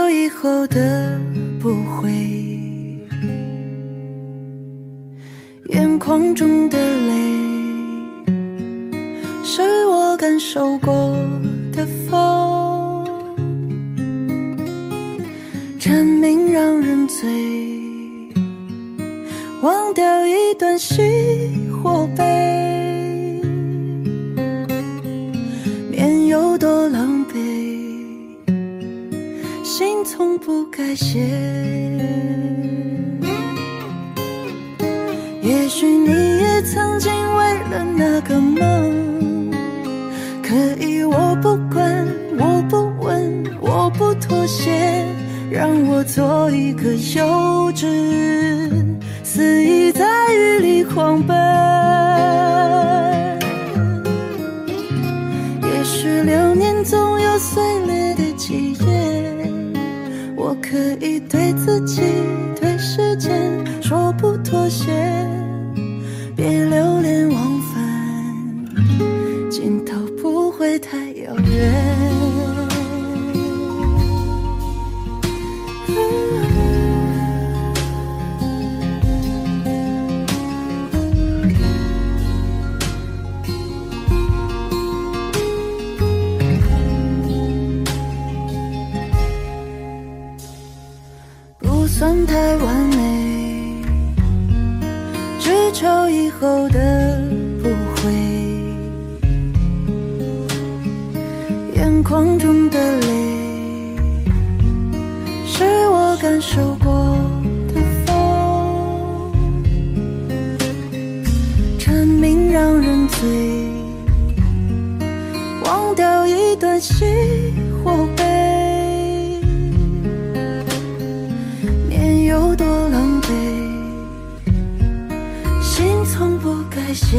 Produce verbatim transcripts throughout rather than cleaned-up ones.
以后的不会，眼眶中的泪是我感受过的风，蝉鸣让人醉，忘掉一段喜或悲，面有多狼狈，心从不改写。也许你也曾经为了那个梦，可以我不管，我不问，我不妥协，让我做一个幼稚肆意在雨里狂奔。也许流年总有碎裂的记忆，我可以对自己对时间说不妥协，别留恋往返，尽头不会太遥远。不算太完美，只求以后的不会，眼眶中的泪是我感受过的风，蝉鸣让人醉，忘掉一段喜或悲，有多狼狈，心从不改写。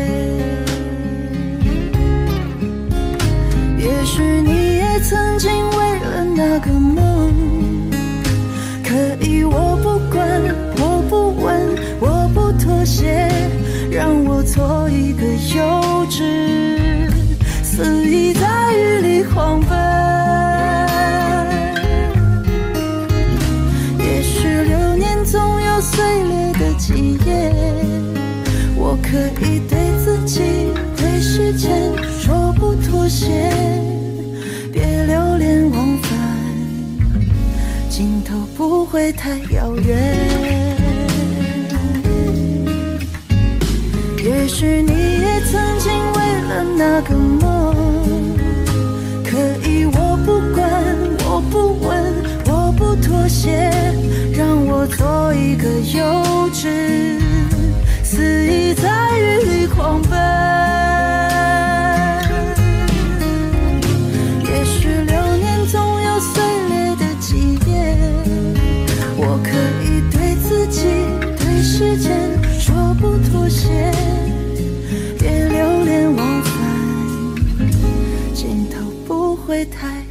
也许你也曾经为了那个梦，可以我不管，我不问，我不妥协，让我做一个幼稚肆意在雨里狂奔。总有碎裂的记忆，我可以对自己对时间说不妥协，别留恋往返，尽头不会太遥远。也许你也曾经为了那个梦，可以我不管，我不问，我不妥协，让我做一个幼稚肆意在雨里狂奔。也许流年总有碎裂的记忆，我可以对自己对时间说不妥协，别留恋往返，尽头不会太